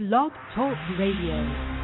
Blog Talk Radio.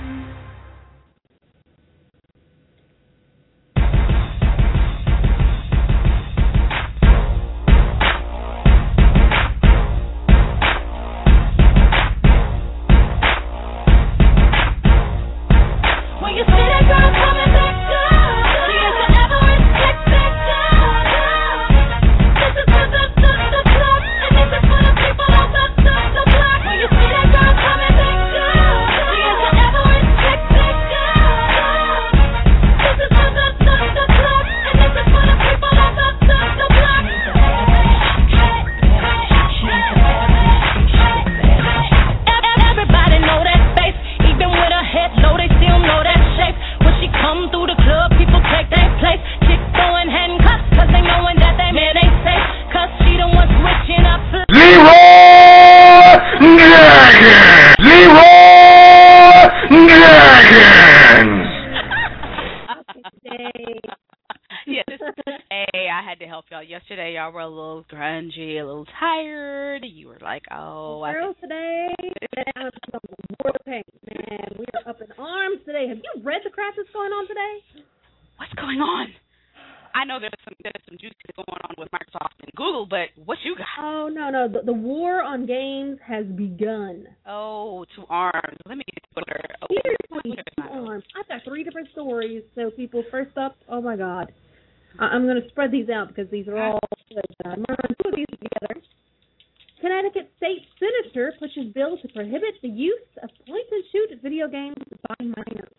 The war on games has begun. Oh, to arms. Let me get Twitter. Seriously, to arms. I've got 3 different stories. So people, first up, oh my God. I'm going to spread these out because these are all good. I'm going to run 2 of these together. Connecticut State Senator pushes bill to prohibit the use of point-and-shoot video games by minors.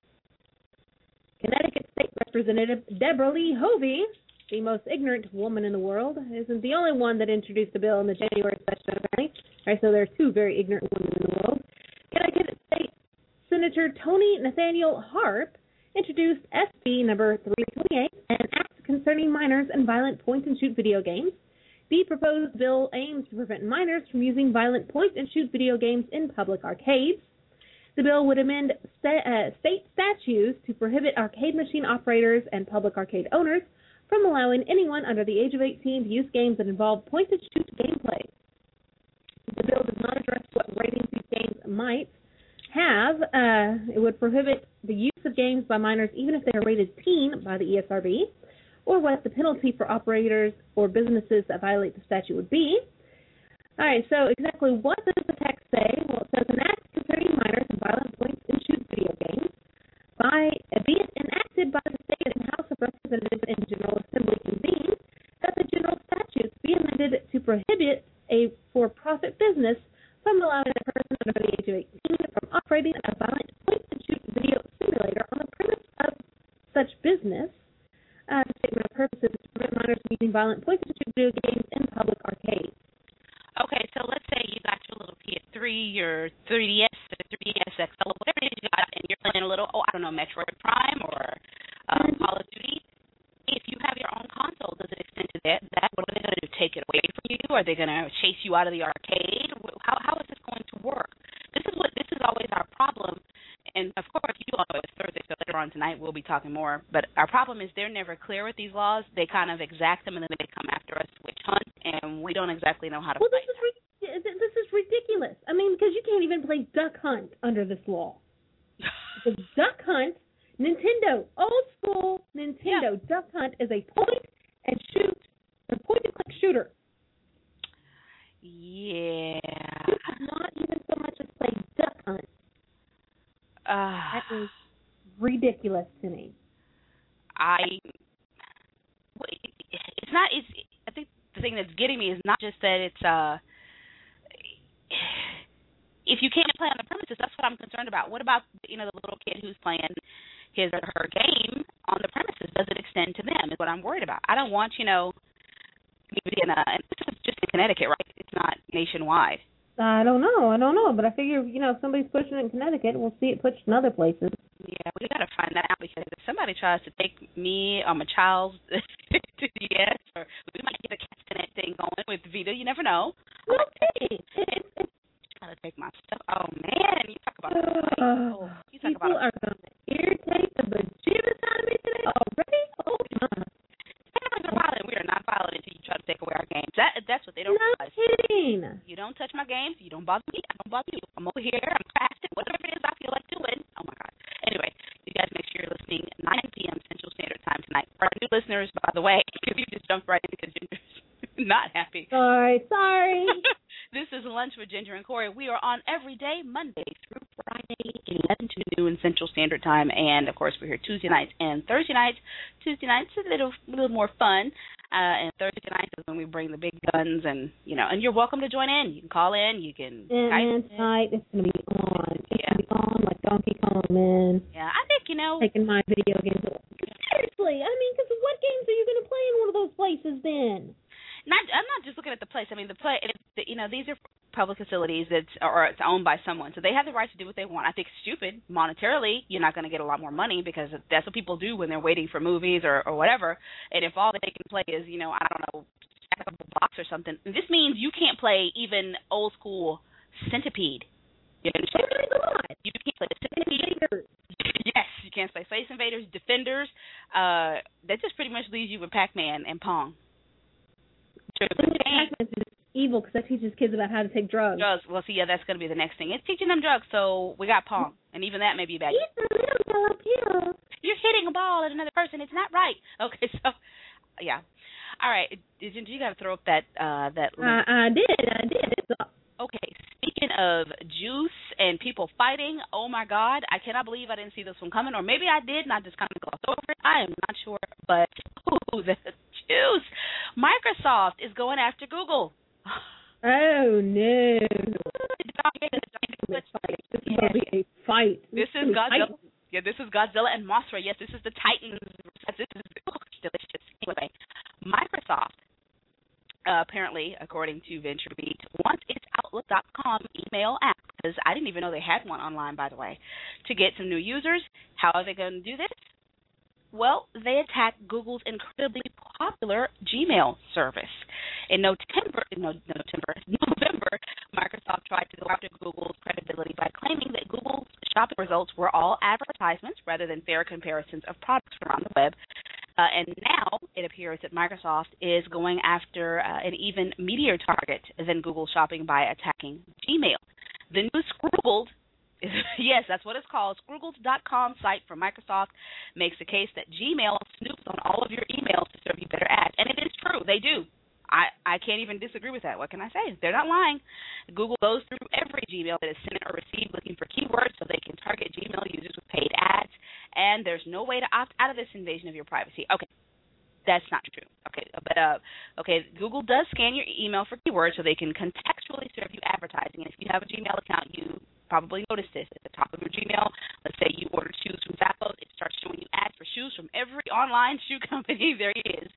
Connecticut State Representative Deborah Lee Hovey, the most ignorant woman in the world, isn't the only one that introduced the bill in the January session, apparently. All right, so there are 2 very ignorant women in the world. Connecticut State Senator Tony Nathaniel Harp introduced SB number 328, an act concerning minors and violent point-and-shoot video games. The proposed bill aims to prevent minors from using violent point-and-shoot video games in public arcades. The bill would amend state statutes to prohibit arcade machine operators and public arcade owners from allowing anyone under the age of 18 to use games that involve point-and-shoot gameplay. The bill does not address what ratings these games might have. It would prohibit the use of games by minors even if they are rated teen by the ESRB, or what the penalty for operators or businesses that violate the statute would be. All right, so exactly what does the text say? Well, it says an act concerning minors and violent point-and-shoot video games be it enacted by the State and House of Representatives and General Assembly convened, that the general statutes be amended to prohibit a for-profit business from allowing a person under the age of 18 from operating a violent point-and-shoot video simulator on the premise of such business. The statement of purposes is to prevent minors from using violent point-and-shoot video games in public arcades. Okay, so let's say you got your little PS3, your 3DS, or 3DS XL, whatever it is you got, and you're playing a little, Metroid Prime or Call of Duty. If you have your own console, does it extend to that? What are they going to do, take it away from you? Are they going to chase you out of the arcade? How is this going to work? This is always our problem. And, of course, you all know it's Thursday, so later on tonight we'll be talking more. But our problem is they're never clear with these laws. They kind of exact them, and then they come after us witch hunt, and we don't exactly know how to fight that. This is ridiculous. I mean, because you can't even play Duck Hunt under this law. The Duck Hunt, Nintendo, old school Nintendo, yeah. Duck Hunt is a point-and-click shooter. Yeah. You could not even so much as play Duck Hunt. That is ridiculous to me. I think the thing that's getting me is not just that it's if you can't play on the premises, that's what I'm concerned about. What about the little kid who's playing his or her game on the premises? Does it extend to them? Is what I'm worried about. I don't want and this is just in Connecticut, right? It's not nationwide. I don't know, but I figure, if somebody's pushing it in Connecticut, we'll see it pushed in other places. Yeah, we got to find that out, because if somebody tries to take me or my child's DS, or we might get a Connect thing going with Vita, you never know. Okay. Try to take my stuff. Oh, man, you talk about people are going to irritate the bejeebus out of me today already? Oh, my. We are not violent until you try to take away our games. That's what they don't realize. No kidding. You don't touch my games. You don't bother me. I don't bother you. I'm over here. I'm crafting. for Ginger and Corey. We are on every day, Monday through Friday, 11 to noon Central Standard Time. And, of course, we're here Tuesday nights and Thursday nights. Tuesday nights is a little more fun. And Thursday nights is when we bring the big guns. And, and you're welcome to join in. You can call in. You can man, tonight it's going to be on. It's going to be on like Donkey Kong, man. Yeah, I think, taking my video games. Seriously, because what games are you going to play in one of those places then? I'm not just looking at the place. I mean, these are public facilities it's owned by someone, so they have the right to do what they want. I think it's stupid. Monetarily, you're not going to get a lot more money because that's what people do when they're waiting for movies or whatever. And if all that they can play is, I don't know, stack up a box or something, this means you can't play even old school Centipede. You understand? You can't play Centipede. Yes, you can't play Space Invaders, Defenders. That just pretty much leaves you with Pac-Man and Pong. Pac-Man's evil because that teaches kids about how to take drugs. Well, see, that's going to be the next thing. It's teaching them drugs, so we got Pong, and even that may be bad. You're hitting a ball at another person. It's not right. Okay, so, yeah. All right, Ginger, you got to throw up that link. I did. It's up. Okay, speaking of juice and people fighting, oh, my God, I cannot believe I didn't see this one coming. Or maybe I did, and I just kind of glossed over it. I am not sure. But, the juice. Microsoft is going after Google. Oh, no. This is going to be a fight. This is Godzilla. Yeah, this is Godzilla and Mothra. Yes, this is the Titans. This is delicious. Anyway, Microsoft, apparently, according to VentureBeat, wants its Outlook.com email app, because I didn't even know they had one online, by the way, to get some new users. How are they going to do this? Well, they attacked Google's incredibly popular Gmail service. In November, Microsoft tried to go after Google's credibility by claiming that Google's shopping results were all advertisements rather than fair comparisons of products around the web. And now it appears that Microsoft is going after an even meatier target than Google shopping by attacking Gmail. The new Scroogled, yes, that's what it's called, Scroogled.com site from Microsoft makes the case that Gmail snoops on all of your emails to serve you better ads. And it is true. They do. I can't even disagree with that. What can I say? They're not lying. Google goes through every Gmail that is sent or received looking for keywords so they can target Gmail users with paid ads, and there's no way to opt out of this invasion of your privacy. Okay, that's not true. Okay, Google does scan your email for keywords so they can contextually serve you advertising. And if you have a Gmail account, you probably noticed this. At the top of your Gmail, let's say you ordered shoes from Zappos, it starts showing you ads for shoes from every online shoe company. There it is.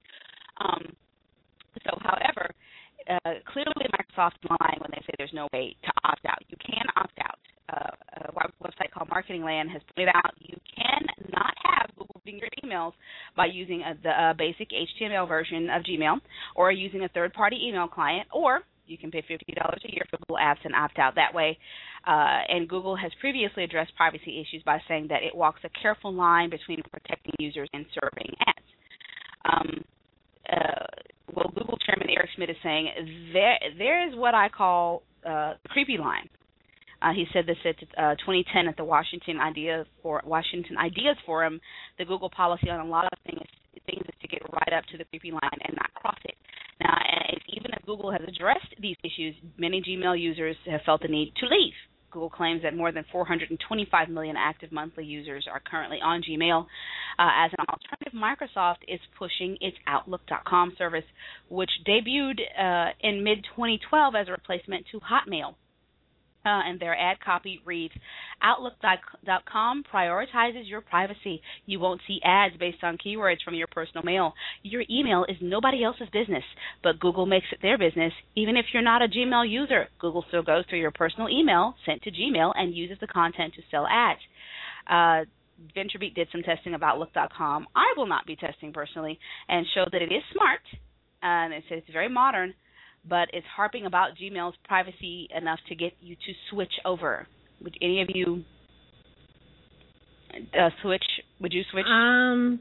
However, clearly Microsoft is lying when they say there's no way to opt out. You can opt out. A website called Marketing Land has pointed out you can not have Google reading your emails by using the basic HTML version of Gmail or using a third-party email client, or you can pay $50 a year for Google Apps and opt out that way. And Google has previously addressed privacy issues by saying that it walks a careful line between protecting users and serving ads. Google Chairman Eric Schmidt is saying there is what I call the creepy line. He said this at 2010 at the Washington Ideas Forum. The Google policy on a lot of things is to get right up to the creepy line and not cross it. Now, even if Google has addressed these issues, many Gmail users have felt the need to leave. Google claims that more than 425 million active monthly users are currently on Gmail. As an alternative, Microsoft is pushing its Outlook.com service, which debuted in mid-2012 as a replacement to Hotmail. And their ad copy reads, Outlook.com prioritizes your privacy. You won't see ads based on keywords from your personal mail. Your email is nobody else's business, but Google makes it their business. Even if you're not a Gmail user, Google still goes through your personal email sent to Gmail and uses the content to sell ads. VentureBeat did some testing of Outlook.com. I will not be testing personally, and showed that it is smart, and it says it's very modern, but it's harping about Gmail's privacy enough to get you to switch over. Would any of you switch? Would you switch? No.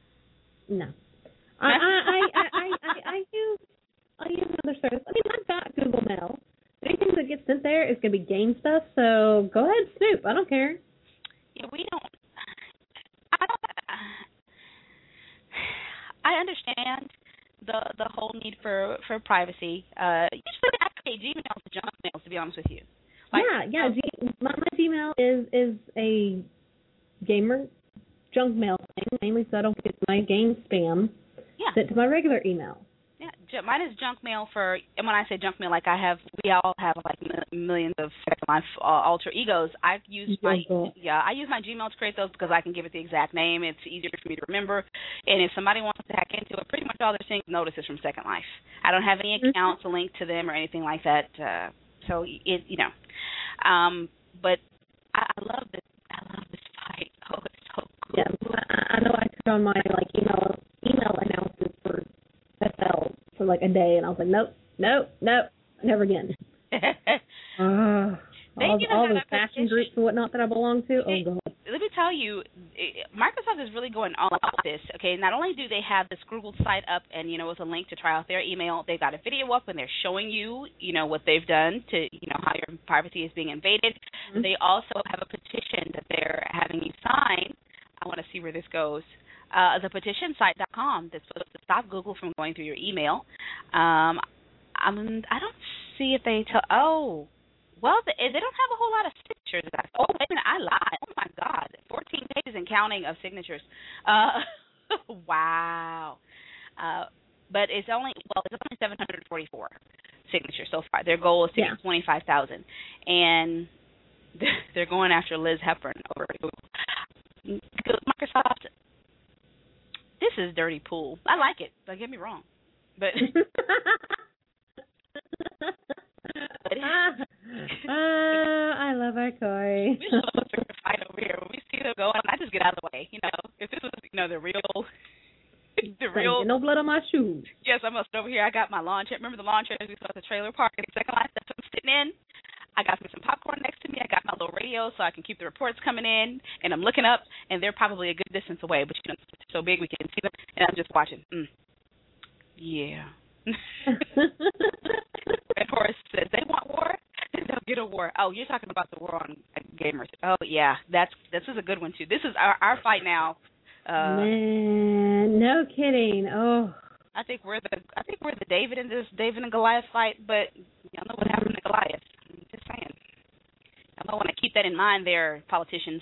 I use another service. I've got Google Mail. Anything that gets sent there is going to be game stuff, so go ahead, snoop. I don't care. Yeah, I understand the whole need for privacy. Usually I create Gmails to junk mails, to be honest with you. Like, yeah. My Gmail is a gamer junk mail thing, mainly so I don't get my game spam sent to my regular email. Yeah, mine is junk mail for, and when I say junk mail, like we all have like millions of Second Life alter egos. I use my Gmail to create those because I can give it the exact name. It's easier for me to remember. And if somebody wants to hack into it, pretty much all they're seeing notices from Second Life. I don't have any accounts linked to them or anything like that. So it, but I love this. I love this fight. Oh, it's so cool. Yeah, I know I turned on my email announcements for FL for like a day, and I was like, nope, never again. All those fashion groups and whatnot that I belong to. Oh God. Let me tell you, Microsoft is really going all out with this. Okay, not only do they have this Google site up and with a link to try out their email, they've got a video up and they're showing you what they've done to how your privacy is being invaded. Mm-hmm. They also have a petition that they're having you sign. I want to see where this goes. The petitionsite.com that's supposed to stop Google from going through your email. I don't see if they tell. Oh, well, they don't have a whole lot of signatures. Oh, wait a minute, I lied. Oh my God, 14 pages and counting of signatures. Wow. But it's only 744 signatures so far. Their goal is to get 25,000, and they're going after Liz Hepburn over at Google. Microsoft. This is dirty pool. I like it. Don't get me wrong, but I love our Corey. We love a fight over here. When we see them going, I just get out of the way. If this was the real no blood on my shoes. Yes, I'm over here. I got my lawn chair. Remember the lawn chairs we saw at the trailer park in Second Life? That's what I'm sitting in. I got some popcorn next to me. I got my little radio so I can keep the reports coming in. And I'm looking up, and they're probably a good distance away. But they're so big we can see them, and I'm just watching. Yeah. And Horace says they want war, then they'll get a war. Oh, you're talking about the war on gamers. Oh yeah, this is a good one too. This is our fight now. Man, no kidding. Oh. I think we're the David and Goliath fight, but y'all know what happened to Goliath. I'm just saying. Y'all want to keep that in mind there, politicians.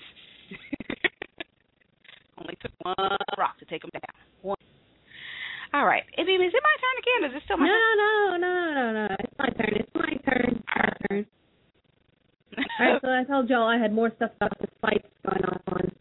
Only took one rock to take them down. One. All right. Is it my turn again? Is it still my turn? No. It's my turn. All right, so I told y'all I had more stuff about this fight going on.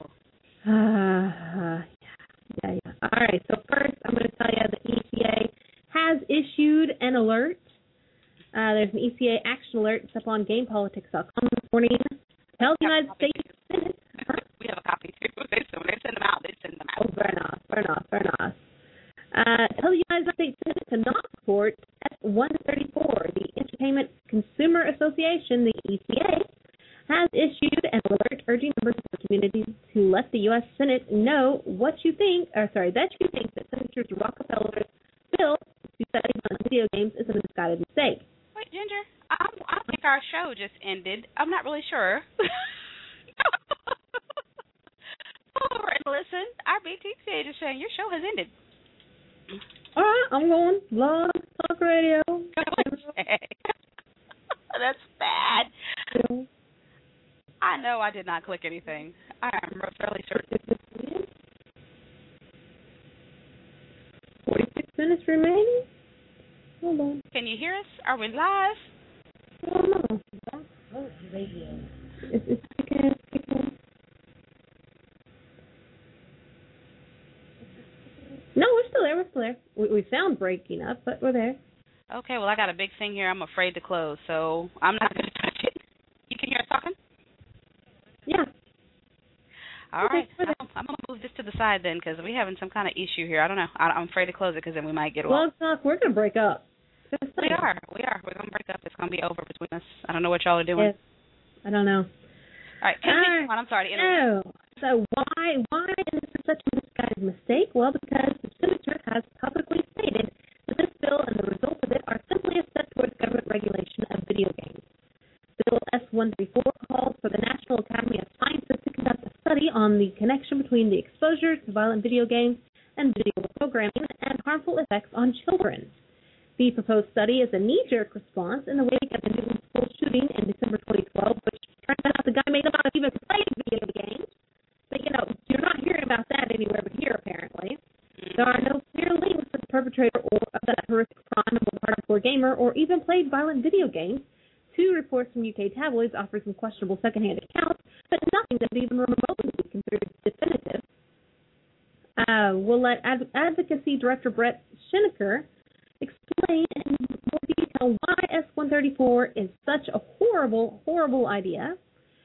Uh-oh. Yeah. All right, so first I'm going to tell you the EPA has issued an alert. There's an EPA action alert. It's up on GamePolitics.com this morning. Tells the United States Senate. We have a copy too. When they send them out, they send them out. Oh, fair enough. Tells the United States Senate to not support S-134. The Entertainment Consumer Association, the ECA, has issued an alert urging members of the community to let the U.S. Senate know that you think that Senator Rockefeller's bill to study on video games is a misguided mistake. Wait, Ginger, I think our show just ended. I'm not really sure. Over and listen. Our BTC is saying your show has ended. All right, I'm going. Blog Talk Radio. That's bad. Yeah. I know I did not click anything. I am fairly certain. 46 minutes remaining. Hold on. Can you hear us? Are we live? No. It's kicking. No, we're still there. We sound breaking up, but we're there. Okay, well, I got a big thing here I'm afraid to close, so I'm not going to touch it. You can hear us talking? Yeah. All right. I'm going to move this to the side then because we're having some kind of issue here. I don't know. I'm afraid to close it because then we might get lost. Well, we're going to break up. We are. We're going to break up. It's going to be over between us. I don't know what y'all are doing. Yes. I don't know. All right. I'm sorry to interrupt. No. So why is this such a misguided mistake? Well, because the senator has publicly stated that this bill and the results of it are simply a step towards government regulation of video games. Bill S-134 calls for the National Academy of Sciences to conduct a study on the connection between the exposure to violent video games and video programming and harmful effects on children. The proposed study is a knee-jerk response in the wake of the Newton school shooting in December 2012, which turned out the guy may not have even played video games. But, you're not hearing about that anywhere but here, apparently. There are no clear links to the perpetrator of that horrific crime of a hardcore gamer or even played violent video games. Two reports from UK tabloids offer some questionable secondhand accounts, but nothing that would even remotely be considered definitive. We'll let Advocacy Director Brett Schenecker explain in more detail why S-134 is such a horrible, horrible idea.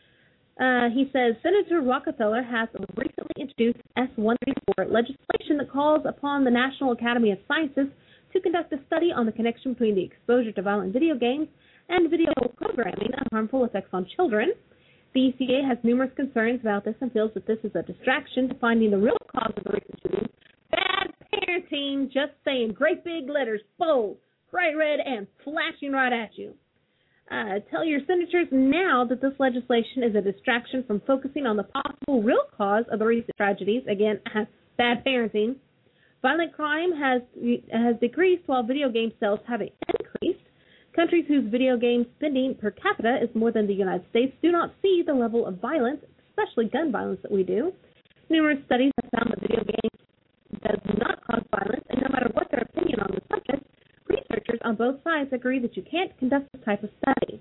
He says Senator Rockefeller has recently introduced S-134 legislation that calls upon the National Academy of Sciences to conduct a study on the connection between the exposure to violent video games and video programming and harmful effects on children. The ECA has numerous concerns about this and feels that this is a distraction to finding the real cause of the recent shootings. Bad parenting, just saying, great big letters, bold, bright red, and flashing right at you. Tell your senators now that this legislation is a distraction from focusing on the possible real cause of the recent tragedies. Again, bad parenting. Violent crime has decreased while video game sales have increased. Countries whose video game spending per capita is more than the United States do not see the level of violence, especially gun violence, that we do. Numerous studies have found that video games does not cause violence, and no matter what their opinion on the subject, researchers on both sides agree that you can't conduct this type of study.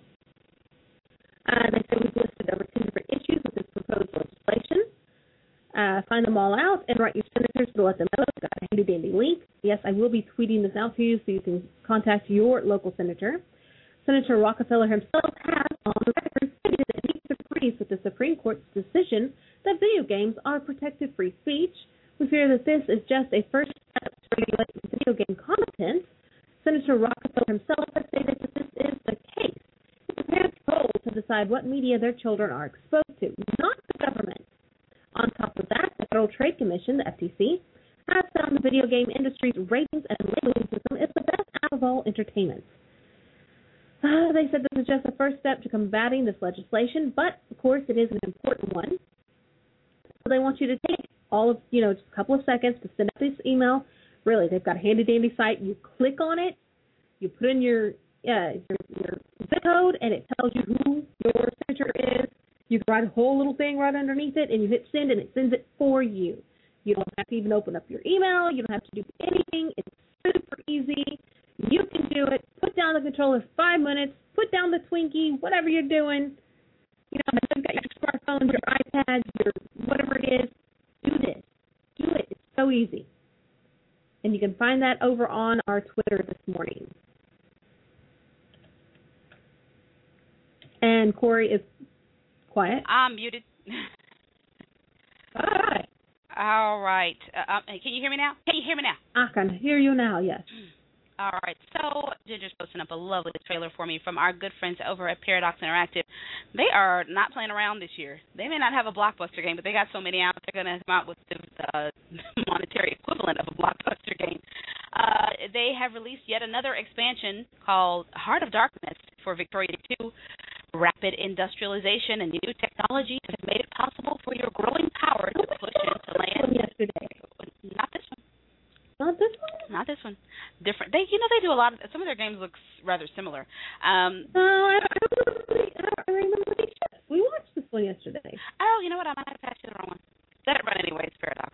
They say we've listed over 2 different issues with this proposed legislation. Find them all out and write your senators to let them know. I've got a handy-dandy link. Yes, I will be tweeting this out to you so you can contact your local senator. Senator Rockefeller himself has, on the record, stated that he agrees with the Supreme Court's decision that video games are protected free speech. We fear that this is just a first step to regulate video game content. Senator Rockefeller himself has stated that this is the case. It's a parent's role to decide what media their children are exposed to, not the government. On top of that, the Federal Trade Commission, the FTC, has found the video game industry's ratings and labeling system is the best out of all entertainments. They said this is just the first step to combating this legislation, but, of course, it is an important one. So they want you to take all of, just a couple of seconds to send out this email. Really, they've got a handy-dandy site. You click on it, you put in your zip code, and it tells you who your senator is. You can write a whole little thing right underneath it, and you hit send, and it sends it for you. You don't have to even open up your email. You don't have to do anything. It's super easy. You can do it. Put down the controller for 5 minutes. Put down the Twinkie, whatever you're doing. You've got your smartphone, your iPad, your whatever it is. Do this. Do it. It's so easy. And you can find that over on our Twitter this morning. And Corey is quiet. I'm muted. All right. Can you hear me now? I can hear you now, yes. All right. So Ginger's posting up a lovely trailer for me from our good friends over at Paradox Interactive. They are not playing around this year. They may not have a blockbuster game, but they got so many out, they're going to come out with the monetary equivalent of a blockbuster game. They have released yet another expansion called Heart of Darkness for Victoria 2. Rapid industrialization and new technologies have made it possible for your growing power to push into land. Yesterday. Not this one. Not this one? Not this one. Different. They do a lot of. Some of their games look rather similar. I remember we watched this one yesterday. Oh, you know what? I might have passed you the wrong one. Let it run anyway. It's Paradox.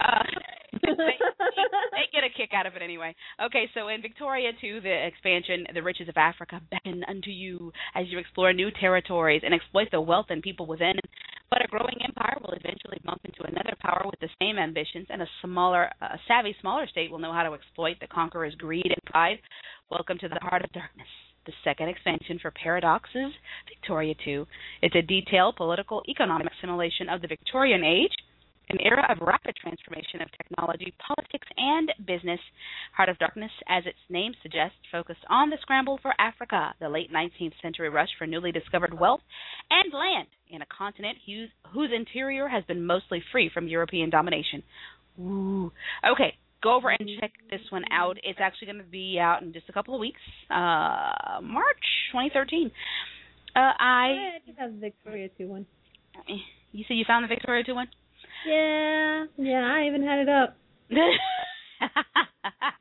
They get a kick out of it anyway. Okay, so in Victoria 2, the expansion, the riches of Africa beckon unto you as you explore new territories and exploit the wealth and people within. But a growing empire will eventually bump into another power with the same ambitions, and a savvy, smaller state will know how to exploit the conqueror's greed and pride. Welcome to the Heart of Darkness, the second expansion for Paradox's Victoria 2. It's a detailed political, economic simulation of the Victorian age, an era of rapid transformation of technology, politics, and business. Heart of Darkness, as its name suggests, focused on the scramble for Africa, the late 19th century rush for newly discovered wealth and land in a continent whose interior has been mostly free from European domination. Ooh. Okay, go over and check this one out. It's actually going to be out in just a couple of weeks, March 2013. I have the Victoria 2 one. You said you found the Victoria 2 one? Yeah, I even had it up.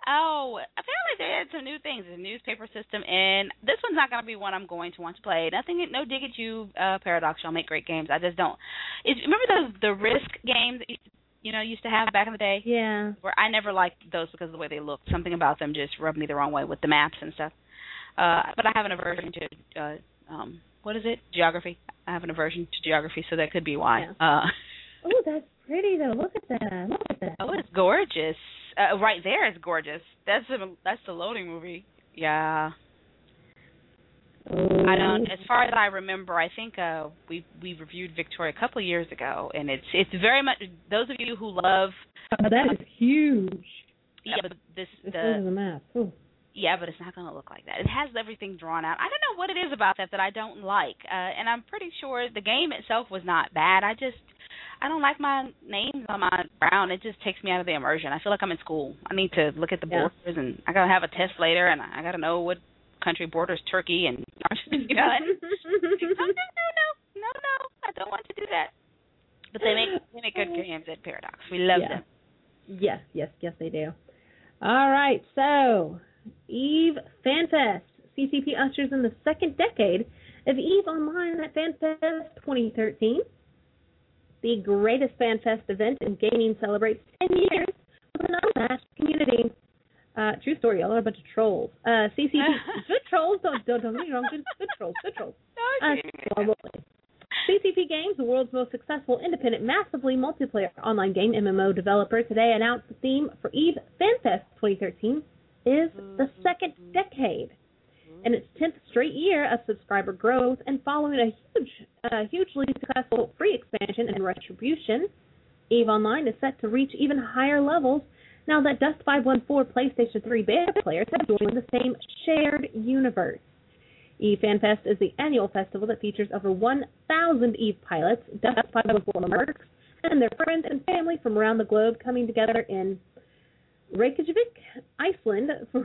Oh, apparently they had some new things. The newspaper system, and this one's not going to be one I'm going to want to play. No dig at you, Paradox. Y'all make great games. I just don't. Remember the Risk games that used to have back in the day? Yeah. Where I never liked those because of the way they looked. Something about them just rubbed me the wrong way with the maps and stuff. But I have an aversion to what is it? Geography. I have an aversion to geography, so that could be why. Yeah. Oh, that's pretty though. Look at that. Look at that. Oh, it's gorgeous. Right there is gorgeous. That's the loading movie. Yeah. Oh. I don't. As far as I remember, I think we reviewed Victoria a couple of years ago, and it's very much those of you who love. That is huge. Yeah, but this is the map. Ooh. Yeah, but it's not going to look like that. It has everything drawn out. I don't know what it is about that I don't like, and I'm pretty sure the game itself was not bad. I don't like my names on my ground. It just takes me out of the immersion. I feel like I'm in school. I need to look at the borders, and I got to have a test later, and I got to know what country borders Turkey and no, I don't want to do that. But they make good games at Paradox. We love them. Yes, they do. All right, so EVE FanFest. CCP ushers in the second decade of EVE Online at FanFest 2013. The greatest FanFest event in gaming celebrates 10 years with an unmatched community. True story, y'all are a bunch of trolls. CCP, good trolls, don't get me wrong, good trolls. CCP Games, the world's most successful independent, massively multiplayer online game MMO developer, today announced the theme for EVE FanFest 2013 is the second decade. In its 10th straight year of subscriber growth and following a hugely successful free expansion and Retribution, EVE Online is set to reach even higher levels now that Dust 514 PlayStation 3 beta players have joined the same shared universe. EVE FanFest is the annual festival that features over 1,000 EVE pilots, Dust 514 mercs, and their friends and family from around the globe coming together in Reykjavik, Iceland, for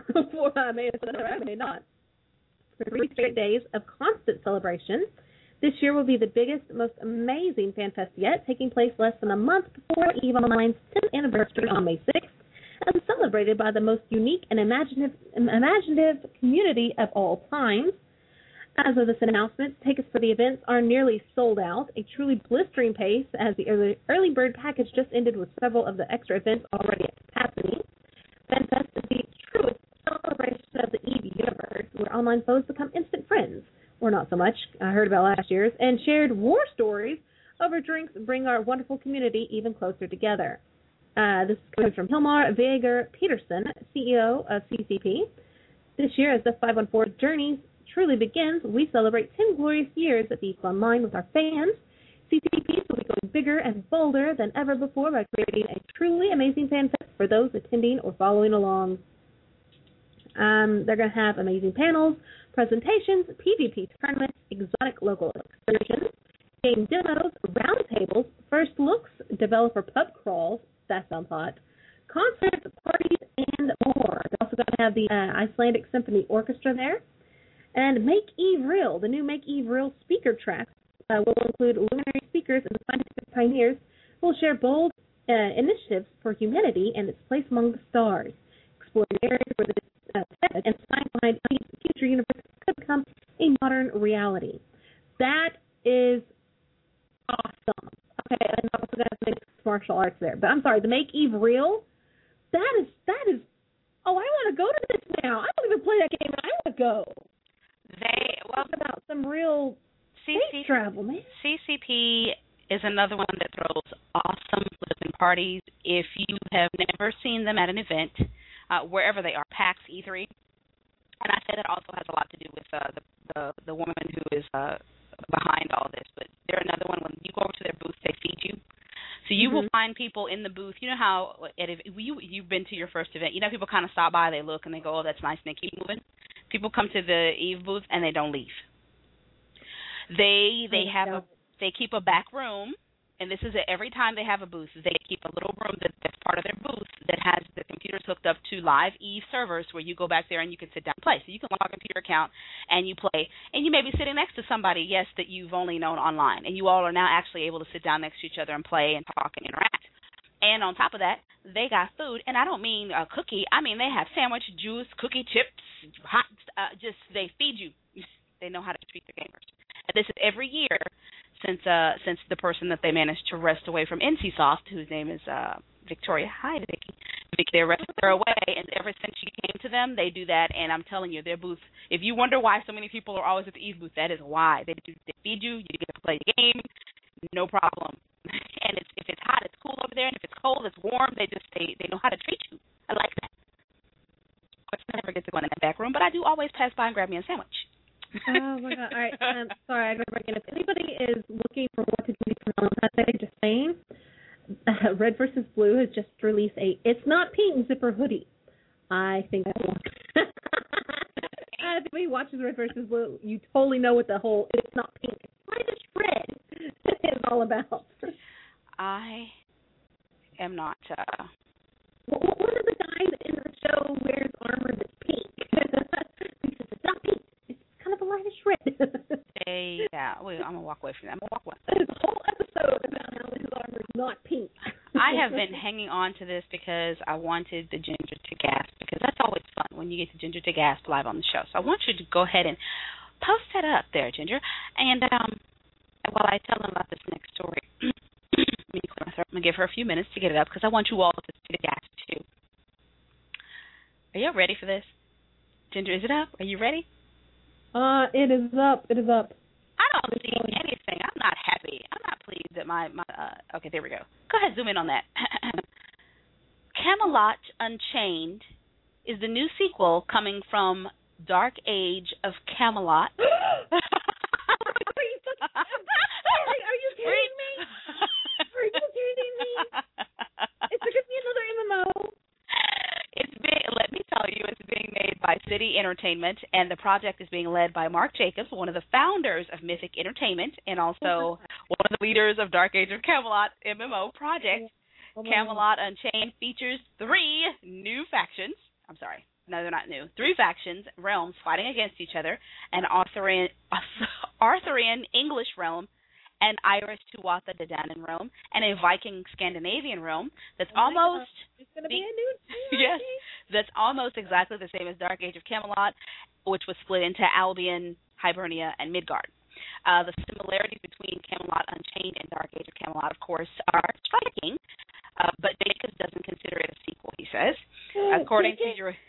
3 straight days of constant celebration. This year will be the biggest, most amazing FanFest yet, taking place less than a month before EVE Online's 10th anniversary on May 6th, and celebrated by the most unique and imaginative community of all times. As of this announcement, tickets for the events are nearly sold out, a truly blistering pace as the early bird package just ended with several of the extra events already at capacity. FanFest is the truest celebration of the EVE universe, where online foes become instant friends, or not so much, I heard about last year's, and shared war stories over drinks bring our wonderful community even closer together. This is coming from Hilmar Veigar Peterson, CEO of CCP. This year, as the 514 journey truly begins, we celebrate 10 glorious years of EVE Online with our fans. CCP will be going bigger and bolder than ever before by creating a truly amazing fan fest for those attending or following along. They're going to have amazing panels, presentations, PvP tournaments, exotic local excursions, game demos, roundtables, first looks, developer pub crawls, that sounds hot, concerts, parties, and more. They're also going to have the Icelandic Symphony Orchestra there. And Make EVE Real, the new Make EVE Real speaker track will include luminary speakers and scientific pioneers who will share bold initiatives for humanity and its place among the stars, exploring areas where the and science behind the future universe could become a modern reality. That is awesome. Okay, and I'm also going to mix martial arts there. But I'm sorry, the Make EVE Real, that is, oh, I want to go to this now. I don't even play that game, and I want to go. Talk about some real space travel, man. CCP is another one that throws awesome flipping parties. If you have never seen them at an event, wherever they are, PAX, E3, and I say that also has a lot to do with the woman who is behind all this, but they're another one. When you go over to their booth, they feed you. So you will find people in the booth. You know how you've been to your first event. You know, people kind of stop by, they look, and they go, oh, that's nice, and they keep moving. People come to the EVE booth, and they don't leave. They keep a back room, and this is every time they have a booth, they keep a little room that's part of their booth that has the computers hooked up to live EVE servers where you go back there and you can sit down and play. So you can log into your account and you play, and you may be sitting next to somebody, yes, that you've only known online, and you all are now actually able to sit down next to each other and play and talk and interact. And on top of that, they got food, and I don't mean a cookie. I mean they have sandwich, juice, cookie, chips, hot. Just they feed you. They know how to treat their gamers. And this is every year since the person that they managed to wrest away from NCSoft, whose name is Victoria. Hi, Vicky. They arrested her away, and ever since she came to them, they do that. And I'm telling you, their booth. If you wonder why so many people are always at the Eve booth, that is why. They feed you. You get to play the game, no problem. And if it's hot, it's cool over there, and if it's cold, it's warm. They know how to treat you. I like that. Of course, I never get to go in that back room, but I do always pass by and grab me a sandwich. Oh my God! All right, sorry, I got to break in. If anybody is looking for what to do for Valentine's Day, just saying, Red versus Blue has just released a "It's Not Pink" zipper hoodie. I think that will. If anybody watches Red versus Blue, you totally know what the whole "It's Not Pink, it's red" is all about. I am not. One of the guys in the show wears armor that's pink. He says it's not pink. It's kind of a lightish red. I'm gonna walk away from that. There's a whole episode about how his armor is not pink. I have been hanging on to this because I wanted the Ginger to gasp, because that's always fun when you get the Ginger to gasp live on the show. So I want you to go ahead and post that up there, Ginger. And while I tell them about this next story, let me clear my throat. I'm gonna give her a few minutes to get it up because I want you all to see the gasp too. Are you ready for this? Ginger, is it up? Are you ready? It is up. It is up. I don't see anything. I'm not happy. I'm not pleased that my okay, there we go. Go ahead, zoom in on that. Camelot Unchained is the new sequel coming from Dark Age of Camelot. Are you kidding me? Are you kidding me? Is there going to be another MMO? Let me tell you, it's being made by City Entertainment, and the project is being led by Mark Jacobs, one of the founders of Mythic Entertainment, and also one of the leaders of Dark Age of Camelot MMO project. Camelot Unchained features 3 new factions. I'm sorry. No, they're not new. 3 factions, realms fighting against each other, an Arthurian English realm, an Irish Tuatha De Danann realm, and a Viking Scandinavian realm that's almost it's going to be a new yes, that's almost exactly the same as Dark Age of Camelot, which was split into Albion, Hibernia, and Midgard. The similarities between Camelot Unchained and Dark Age of Camelot, of course, are striking, but Jacobs doesn't consider it a sequel, he says. According to your...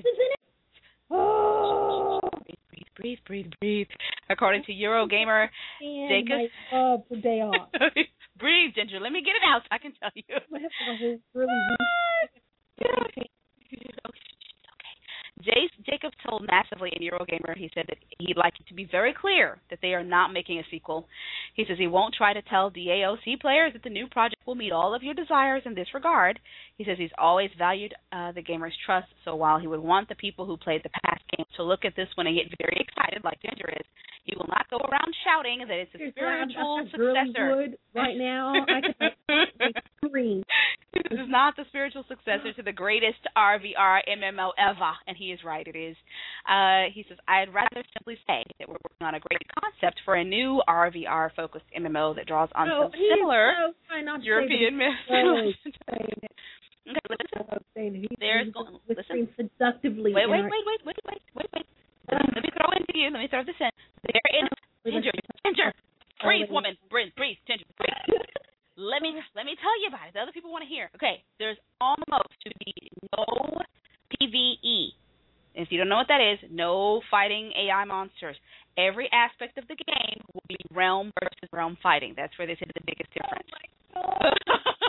Breathe. According to Eurogamer, Jacobs... day off. Breathe, Ginger. Let me get it out so I can tell you. I have a whole really Okay. Jacobs told Massively in Eurogamer, he said that he'd like it to be very clear that they are not making a sequel. He says he won't try to tell DAOC players that the new project will meet all of your desires in this regard. He says he's always valued the gamers' trust, so while he would want the people who played the past game to look at this one and get very excited like Ginger is, he will not go around shouting that it's a spiritual successor. Right now, I can scream. This is not the spiritual successor to the greatest RVR MMO ever, and he is right, it is. He says, I'd rather simply say that we're working on a great concept for a new RVR-focused MMO that draws on some similar European myths. Okay, listen. Listen. Seductively. Wait. Let me throw it into you. Let me throw this in. Ginger. Breathe, woman. Breathe, Ginger. Breathe. Let me tell you about it. The other people want to hear. Okay, there's almost to be no PvE. If you don't know what that is, no fighting AI monsters. Every aspect of the game will be realm versus realm fighting. That's where they say the biggest difference. Oh my God.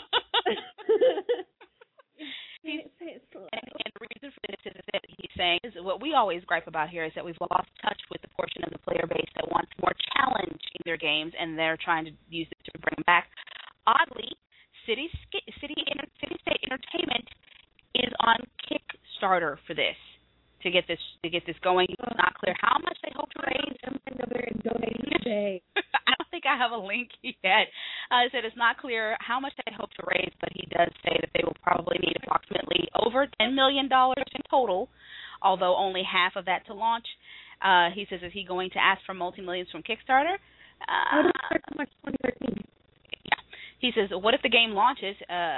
And the reason for this is that he's saying is what we always gripe about here is that we've lost touch with the portion of the player base that wants more challenge in their games, and they're trying to use it to bring them back. Oddly, City State Entertainment is on Kickstarter for this to get this going. It's not clear how much they hope to raise. I don't think I have a link yet. I said it's not clear how much they hope to raise, but he does say that they will probably need approximately over $10 million in total, although only half of that to launch. He says, is he going to ask for multi-millions from Kickstarter? How did it start so much 2013? Yeah. He says, what if the game launches?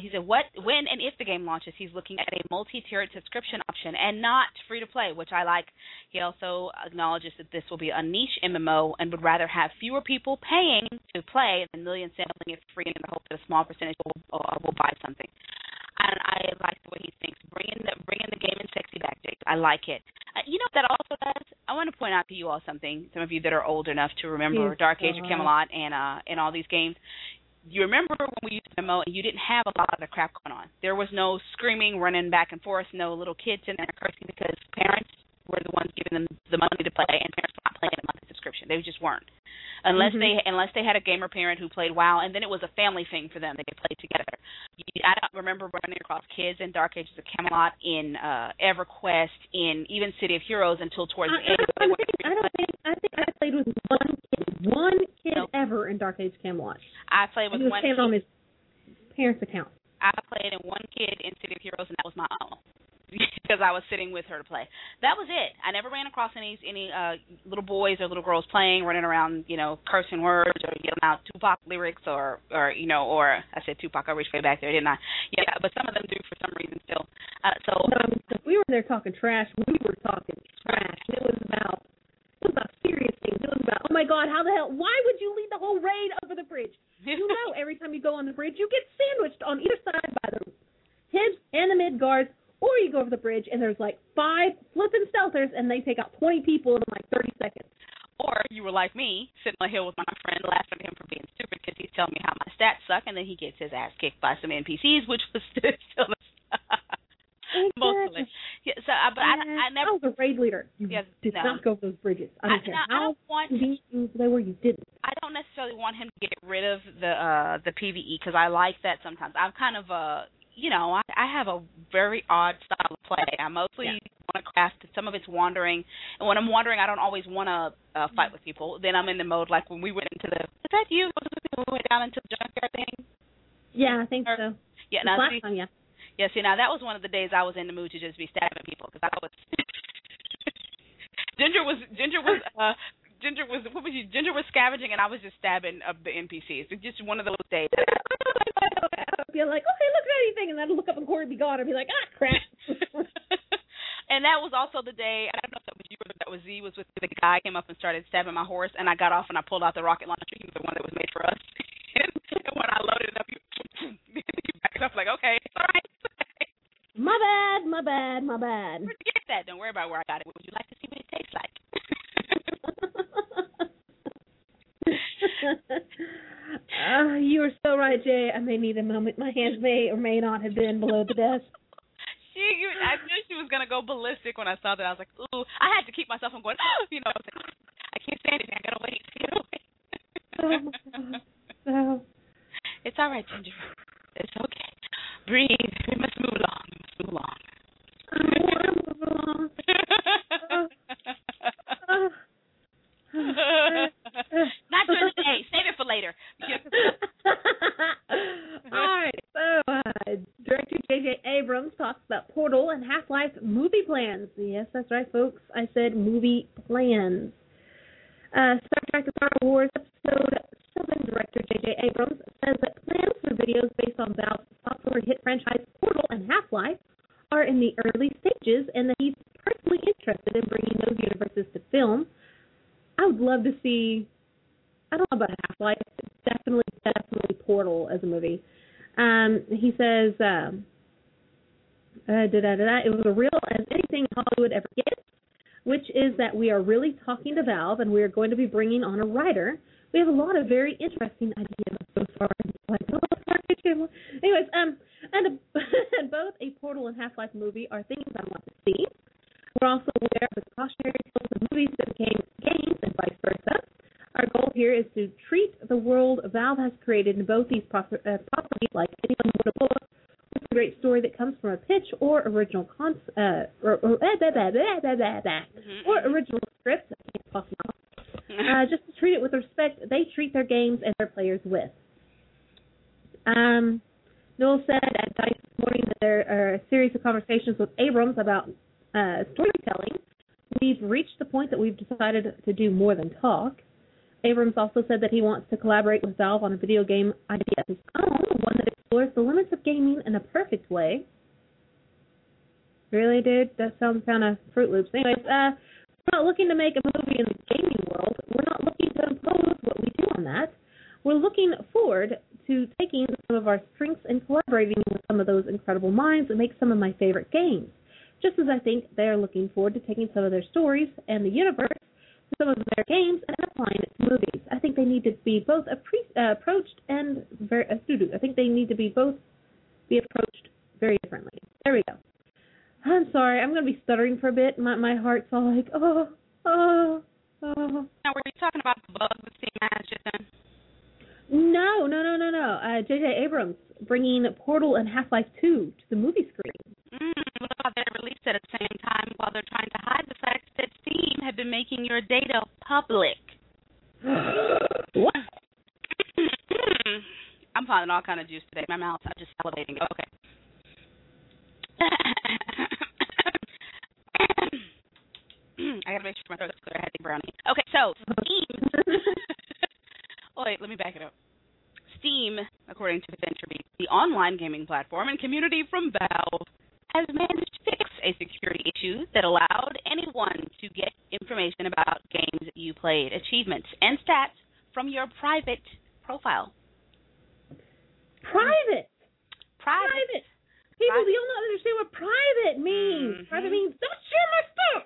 he said when and if the game launches, he's looking at a multi-tiered subscription option and not free to play, which I like. He also acknowledges that this will be a niche MMO and would rather have fewer people paying to play than millions selling it free in the hope that a small percentage will buy something. And I like the way he thinks, bringing the game and sexy back, Jake. I like it. You know what that also does? I want to point out to you all something. Some of you that are old enough to remember Dark Age of Camelot and all these games. You remember when we used to MMO and you didn't have a lot of the crap going on. There was no screaming, running back and forth, no little kids in there cursing because parents were the ones giving them the money to play, and parents were not playing a monthly subscription. They just weren't. Unless they had a gamer parent who played WoW, and then it was a family thing for them. They played together. I don't remember running across kids in Dark Ages of Camelot, in EverQuest, in even City of Heroes until towards the end. I think I played with one kid ever in Dark Age Camelot. I played with one kid on his parents' account. I played in one kid in City of Heroes, and that was my own. Because I was sitting with her to play. That was it. I never ran across any little boys or little girls running around, cursing words or yelling out Tupac lyrics or I said Tupac. I reached way back there, didn't I? Yeah, but some of them do for some reason still. If we were there talking trash, we were talking trash. It was about serious things. It was about, oh my God, how the hell? Why would you lead the whole raid over the bridge? Every time you go on the bridge, you get sandwiched on either side by the hibs and the mid guards. Or you go over the bridge, and there's 5 flipping stealthers, and they take out 20 people in 30 seconds. Or you were like me, sitting on a hill with my friend, laughing at him for being stupid because he's telling me how my stats suck, and then he gets his ass kicked by some NPCs, which was still mostly. Yeah, so, but I never. I was a raid leader. You did not go over those bridges. I don't care how convenient they were. You didn't. I don't necessarily want him to get rid of the PvE because I like that sometimes. I'm kind of I have a very odd style of play. I mostly want to craft. Some of it's wandering. And when I'm wandering, I don't always want to fight with people. Then I'm in the mode like when we went into the... Was that you? When we went down into the junkyard thing? Yeah, I think so. Yeah, last time, yeah. Yeah, see, now that was one of the days I was in the mood to just be stabbing people because I was... Ginger was scavenging and I was just stabbing the NPCs. It's just one of those days. I'd be like, okay, look at anything, and then I'd look up and Corey be gone. I'd be like, crap. And that was also the day, I don't know if that was you or if that was Z, was with the guy came up and started stabbing my horse, and I got off and I pulled out the rocket launcher. He was the one that was made for us. And when I loaded it up, he backed up like, okay, it's all right. My bad. Where'd you get that? Don't worry about where I got it. Would you like to see what it tastes like? You are so right, Jay. I may need a moment. My hands may or may not have been below the desk. I knew she was going to go ballistic when I saw that. I was like, ooh. I had to keep myself from going, I was like, I can't say anything. I got to wait. It's all right, Ginger. It's okay. Breathe. We must move along. I want to move along. Not during the day. Save it for later. All right. So, Director J.J. Abrams talks about Portal and Half-Life movie plans. Yes, that's right, folks. I said movie plans. Star Trek Star Wars Episode 7 Director J.J. Abrams says that plans for videos based on Valve's popular hit franchise Portal and Half-Life are in the early stages, and that he's personally interested in bringing those universes to film. I would love to see, I don't know about Half-Life, definitely Portal as a movie. He says, it was as real as anything Hollywood ever gets, which is that we are really talking to Valve and we are going to be bringing on a writer. We have a lot of very interesting ideas so far. Anyways, and both a Portal and Half-Life movie are things I want to see. We're also aware of the cautionary tales of movies that became games and vice versa. Our goal here is to treat the world Valve has created in both these properties like anyone would a book with a great story that comes from a pitch or original original script. I can't talk now. Just to treat it with the respect they treat their games and their players with. Noel said at DICE this morning that there are a series of conversations with Abrams about storytelling. We've reached the point that we've decided to do more than talk. Abrams also said that he wants to collaborate with Valve on a video game idea of his own, one that explores the limits of gaming in a perfect way. Really, dude? That sounds kind of Fruit Loops. Anyways, we're not looking to make a movie in the gaming world. We're not looking to impose what we do on that. We're looking forward to taking some of our strengths and collaborating with some of those incredible minds and make some of my favorite games. Just as I think they are looking forward to taking some of their stories and the universe to some of their games and applying it to movies. I think they need to be both approached and very I think they need to be both be approached very differently. There we go. I'm sorry, I'm going to be stuttering for a bit. My heart's all like, oh. Now, were you talking about the bug that Steam has just done? No. J.J. Abrams bringing Portal and Half-Life 2 to the movie screen. What about they released it at the same time while they're trying to hide the fact that Steam had been making your data public? What? I'm finding all kind of juice today. My mouth, I'm just salivating. Okay. I gotta make sure my throat's clear. I had a brownie. Okay, so Steam. Oh, wait, let me back it up. Steam, according to VentureBeat, the online gaming platform and community from Valve, has managed to fix a security issue that allowed anyone to get information about games you played, achievements, and stats from your private profile. Private. People, Private. you don't understand what private means. Mm-hmm. Private means don't share my stuff.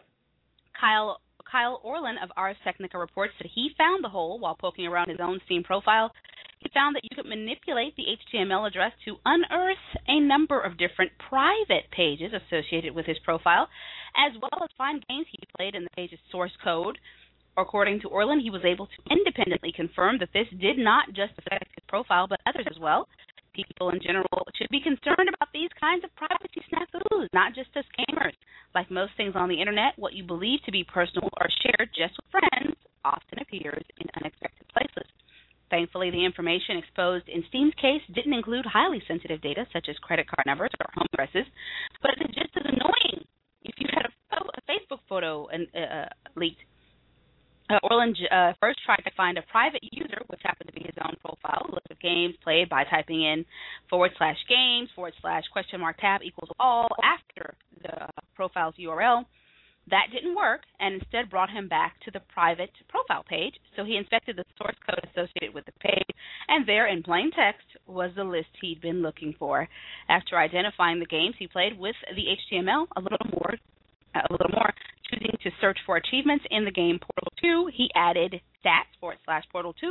Kyle Orland of Ars Technica reports that he found the hole while poking around his own Steam profile. He found that you could manipulate the HTML address to unearth a number of different private pages associated with his profile, as well as find games he played in the page's source code. According to Orland, he was able to independently confirm that this did not just affect his profile, but others as well. People in general should be concerned about these kinds of privacy snafus, not just as gamers. Like most things on the internet, what you believe to be personal or shared just with friends often appears in unexpected places. Thankfully, the information exposed in Steam's case didn't include highly sensitive data such as credit card numbers or home addresses, but it is just as annoying if you had a Facebook photo leaked. Orland first tried to find a private user, which happened to be his own profile, list of games played by typing in /games /?tab equals all after the profile's URL. That didn't work and instead brought him back to the private profile page. So he inspected the source code associated with the page, and there in plain text was the list he'd been looking for. After identifying the games he played with the HTML a little more, choosing to search for achievements in the game Portal 2, he added stats /Portal 2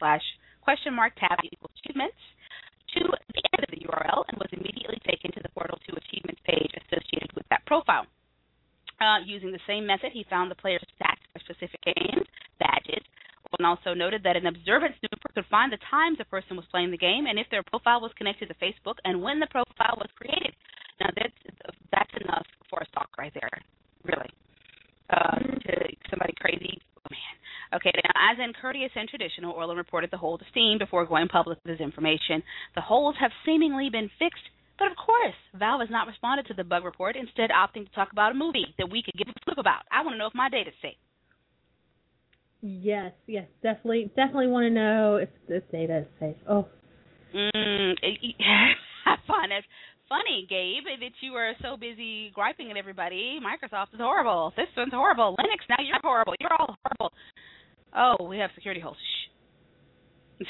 !tab equals achievements to the end of the URL and was immediately taken to the Portal 2 achievements page associated with that profile. Using the same method, he found the player's stats for specific games, badges, and also noted that an observant snooper could find the times a person was playing the game and if their profile was connected to Facebook and when the profile was created. Now, that's enough for a stalk right there, really. To somebody crazy. Oh, man. Okay, now, as in courteous and traditional, Orland reported the hole to Steam before going public with his information. The holes have seemingly been fixed, but of course, Valve has not responded to the bug report, instead opting to talk about a movie that we could give a flip about. I want to know if my data's safe. Yes, definitely want to know if this data is safe. Oh. I find it funny, Gabe, that you are so busy griping at everybody. Microsoft is horrible. This one's horrible. Linux, now you're horrible. You're all horrible. Oh, we have security holes. Shh.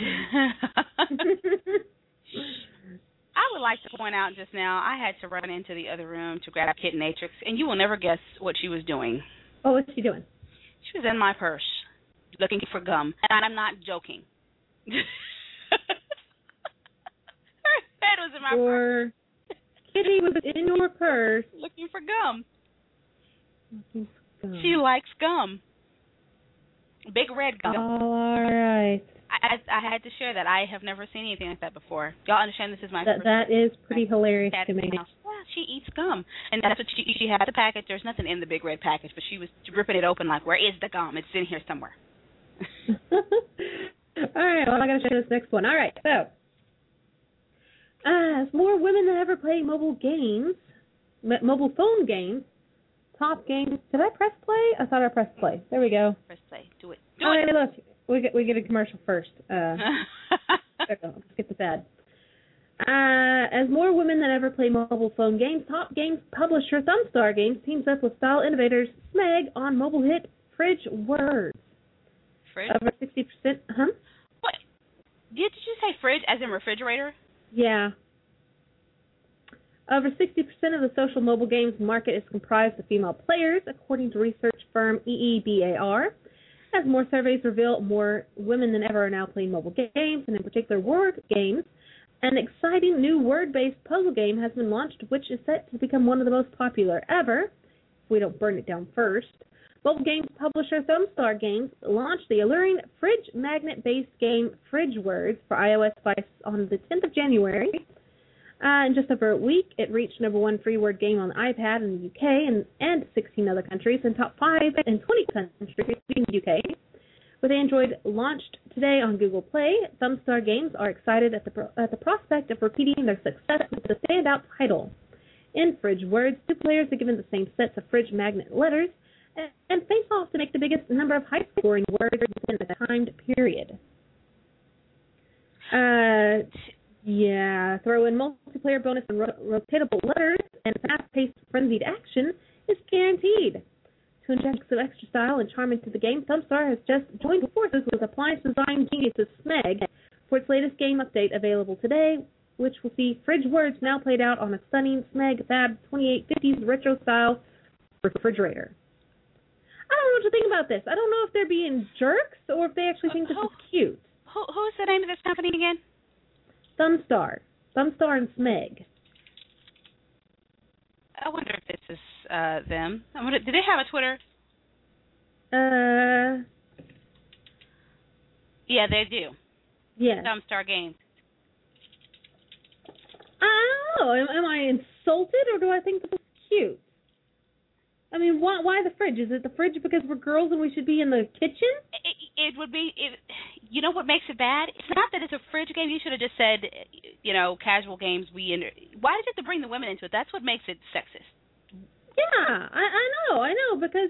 I would like to point out just now, I had to run into the other room to grab Kit Natrix, and you will never guess what she was doing. Oh, what's she doing? She was in my purse, looking for gum, and I'm not joking. Her head was in my purse. Kitty was in your purse. Looking for gum. Looking for gum. She likes gum. Big red gum. Oh, all right. I had to share that. I have never seen anything like that before. Y'all understand this is my first That is pretty hilarious to me. Well, she eats gum. And that's what she had the package. There's nothing in the big red package, but she was ripping it open like, where is the gum? It's in here somewhere. All right, well, I got to show this next one. All right, so. As more women than ever play mobile phone games, top games. Did I press play? I thought I pressed play. There we go. Press play. Do it. Do it. Look, we get a commercial first. Let's get this ad. As more women than ever play mobile phone games, top games publisher Thumbstar Games teams up with style innovators Smeg on mobile hit Fridge Words. Fridge? Over 60%, What? Did you say fridge as in refrigerator? Yeah. Over 60% of the social mobile games market is comprised of female players, according to research firm EEBAR. As more surveys reveal, more women than ever are now playing mobile games, and in particular word games. An exciting new word-based puzzle game has been launched, which is set to become one of the most popular ever, if we don't burn it down first. Mobile games publisher Thumbstar Games launched the alluring fridge magnet-based game Fridge Words for iOS devices on the 10th of January. In just over a week, it reached #1 free word game on the iPad in the UK and 16 other countries, and top 5 in 20 countries in the UK. With Android launched today on Google Play, Thumbstar Games are excited at the prospect of repeating their success with a standout title. In Fridge Words, 2 players are given the same sets of fridge magnet letters and face off to make the biggest number of high-scoring words within a timed period. Throw in multiplayer bonus and rotatable letters, and fast-paced, frenzied action is guaranteed. To inject some extra style and charm into the game, Thumbstar has just joined forces with appliance design geniuses Smeg for its latest game update available today, which will see Fridge Words now played out on a stunning Smeg Fab 2850s retro style refrigerator. I don't know what to think about this. I don't know if they're being jerks or if they actually think this is cute. Who's the name of this company again? Thumbstar and Smeg. I wonder if this is them. Do they have a Twitter? Yeah, they do. Yes. Thumbstar Games. I don't know. Am I insulted, or do I think this is cute? I mean, why the fridge? Is it the fridge because we're girls and we should be in the kitchen? It would be. You know what makes it bad? It's not that it's a fridge game. You should have just said, casual games. Why did you have to bring the women into it? That's what makes it sexist. Yeah, I know, because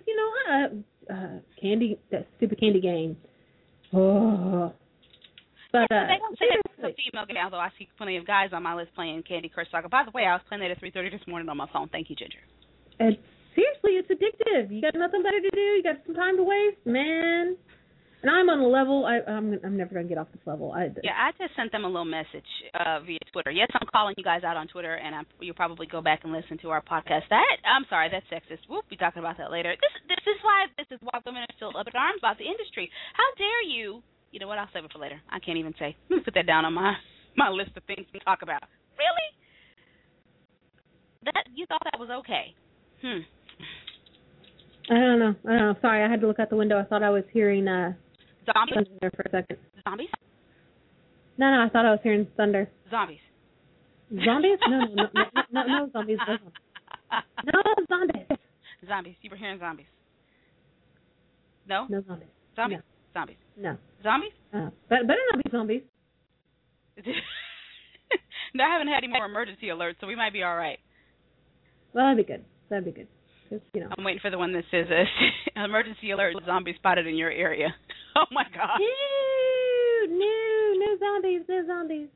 that stupid candy game. Oh. But they don't say it's a female game, although I see plenty of guys on my list playing Candy Crush Saga. By the way, I was playing that at 3:30 this morning on my phone. Thank you, Ginger. Seriously, it's addictive. You got nothing better to do. You got some time to waste, man. And I'm on a level. I'm never gonna get off this level. I just sent them a little message via Twitter. Yes, I'm calling you guys out on Twitter, and you'll probably go back and listen to our podcast. I'm sorry, that's sexist. We'll be talking about that later. This is why women are still up in arms about the industry. How dare you? You know what? I'll save it for later. I can't even say. Let me put that down on my list of things to talk about. Really? That you thought that was okay? I don't know. Sorry, I had to look out the window. I thought I was hearing zombies there for a second. Zombies? No, I thought I was hearing thunder. Zombies. Zombies? No zombies. No zombies. Zombies. You were hearing zombies. No? No zombies. Zombies? No. Zombies. No. Zombies? Better not be zombies. No, I haven't had any more emergency alerts, so we might be all right. Well, that'd be good. I'm waiting for the one that says emergency alert, zombie spotted in your area. Oh, my God. No zombies.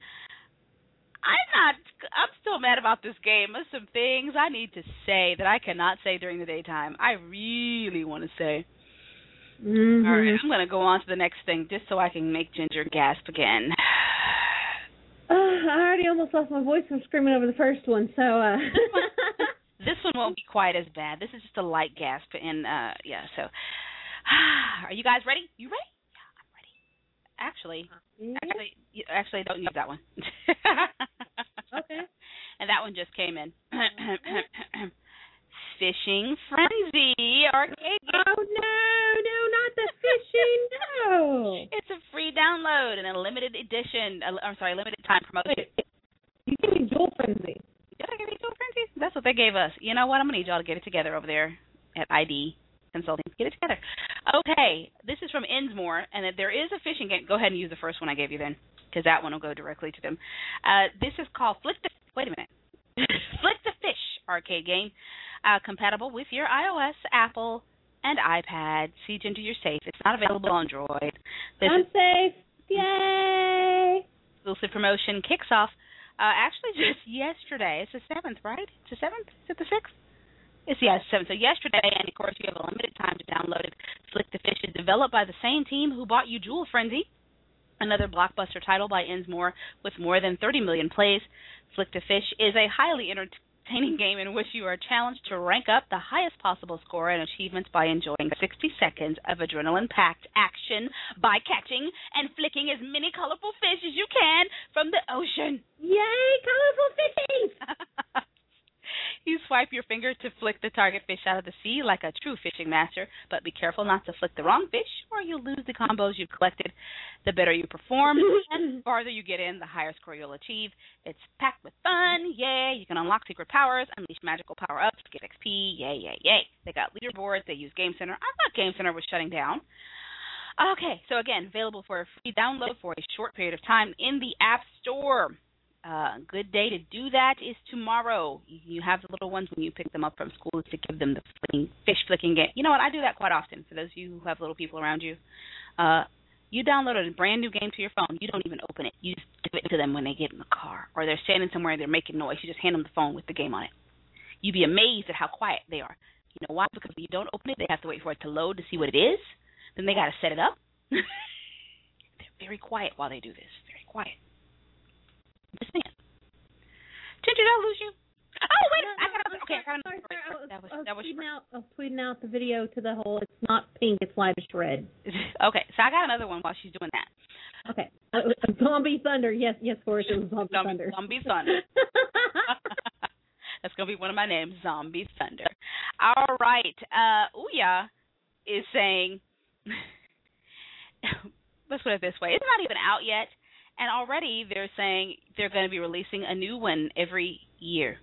I'm still mad about this game. There's some things I need to say that I cannot say during the daytime. I really want to say. Mm-hmm. All right, I'm going to go on to the next thing just so I can make Ginger gasp again. I already almost lost my voice from screaming over the first one, so... This one won't be quite as bad. This is just a light gasp, and so... Are you guys ready? You ready? Yeah, I'm ready. Actually, don't use that one. Okay. And that one just came in. Fishing Frenzy arcade game. Oh, no, not the fishing, no. It's a free download and a limited edition, limited time promotion. Wait, you gave me Jewel Frenzy. Did I give you Jewel Frenzy? That's what they gave us. You know what? I'm going to need y'all to get it together over there at ID Consulting. Get it together. Okay, this is from Ensmore, and there is a fishing game. Go ahead and use the first one I gave you then, because that one will go directly to them. This is called Flick the Fish arcade game, compatible with your iOS, Apple, and iPad. See, Ginger, you're safe. It's not available on Android. I'm safe. Yay! Exclusive promotion kicks off Actually, just yesterday. It's the 7th, right? It's the 7th? Is it the 6th? It's the 7th. So yesterday, and of course, you have a limited time to download it. Flick the Fish is developed by the same team who bought you Jewel Frenzy, another blockbuster title by Ensmore with more than 30 million plays. Flick the Fish is a highly entertaining game in which you are challenged to rank up the highest possible score and achievements by enjoying 60 seconds of adrenaline-packed action by catching and flicking as many colorful fish as you can from the ocean. Yay, colorful fishies! You swipe your finger to flick the target fish out of the sea like a true fishing master, but be careful not to flick the wrong fish or you'll lose the combos you've collected. The better you perform and the farther you get in, the higher score you'll achieve. It's packed with fun, yay! You can unlock secret powers, unleash magical power-ups, get XP, yay, yay, yay. They got leaderboards, they use Game Center. I thought Game Center was shutting down. Okay, so again, available for a free download for a short period of time in the App Store. Good day to do that is tomorrow. You have the little ones when you pick them up from school to give them the fish flicking game. You know what? I do that quite often for those of you who have little people around you. You download a brand new game to your phone. You don't even open it. You just give it to them when they get in the car or they're standing somewhere and they're making noise. You just hand them the phone with the game on it. You'd be amazed at how quiet they are. You know why? Because when you don't open it, they have to wait for it to load to see what it is. Then they got to set it up. They're very quiet while they do this. Very quiet. Just saying. Ginger, did I lose you? Oh, wait. I got another. I was tweeting out the video to the whole, it's not pink, it's lightish red. Okay, so I got another one while she's doing that. Okay. Zombie Thunder. Yes, Forrest, it was Zombie Thunder. Zombie Thunder. That's going to be one of my names, Zombie Thunder. All right. Ouya is saying, let's put it this way. It's not even out yet. And already they're saying they're going to be releasing a new one every year.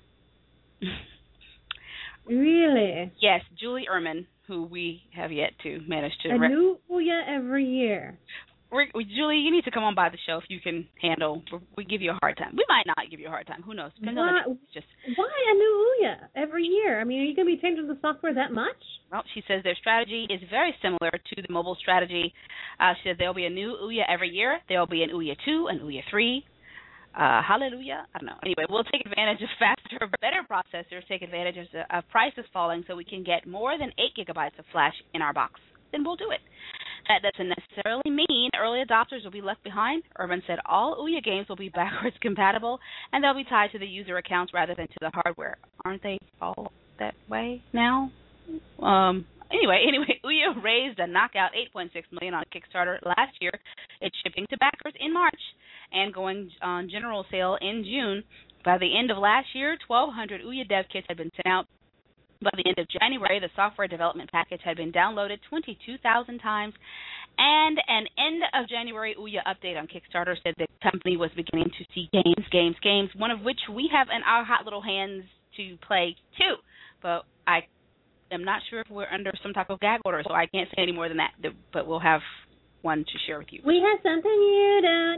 Really? Yes, Julie Ehrman, who we have yet to manage to... A new Ouya every year. Julie, you need to come on by the show if you can handle. We give you a hard time. We might not give you a hard time. Who knows? Why a new Ouya every year? I mean, are you going to be changing the software that much? Well, she says their strategy is very similar to the mobile strategy. She said there'll be a new Ouya every year. There'll be an Ouya 2, an Ouya 3. Hallelujah. I don't know. Anyway, we'll take advantage of faster, better processors, take advantage of prices falling so we can get more than 8 gigabytes of flash in our box. Then we'll do it. That doesn't necessarily mean early adopters will be left behind. Urban said all Ouya games will be backwards compatible, and they'll be tied to the user accounts rather than to the hardware. Aren't they all that way now? Anyway, Ouya raised a knockout $8.6 million on Kickstarter last year. It's shipping to backers in March and going on general sale in June. By the end of last year, 1,200 Ouya dev kits had been sent out. By the end of January, the software development package had been downloaded 22,000 times, and an end of January Ouya update on Kickstarter said the company was beginning to see games, one of which we have in our hot little hands to play too. But I am not sure if we're under some type of gag order, so I can't say any more than that, but we'll have one to share with you. We have something you don't.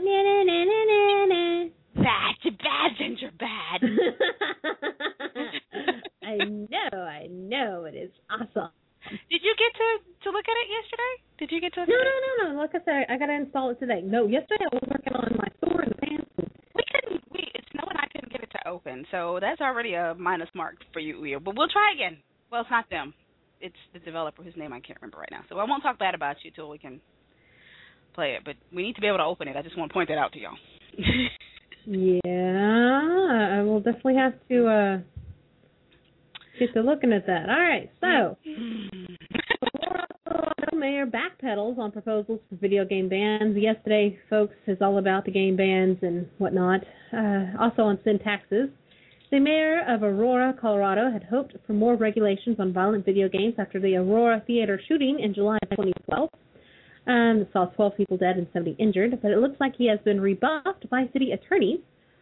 Bad, Ginger, bad. I know, it is awesome. Did you get to look at it yesterday? Did you get to look at it? No. Like I said, I got to install it today. No, yesterday I was working on my store in the pants. It's snowing, I couldn't get it to open, so that's already a minus mark for you, Ouya. But we'll try again. Well, it's not them. It's the developer whose name I can't remember right now. So I won't talk bad about you till we can play it. But we need to be able to open it. I just want to point that out to y'all. Yeah, I will definitely have to get to looking at that. All right, so Mayor backpedals on proposals for video game bans. Yesterday, folks, is all about the game bans and whatnot. Also on sin taxes. The mayor of Aurora, Colorado, had hoped for more regulations on violent video games after the Aurora Theater shooting in July 2012. It saw 12 people dead and 70 injured, but it looks like he has been rebuffed by city's attorney,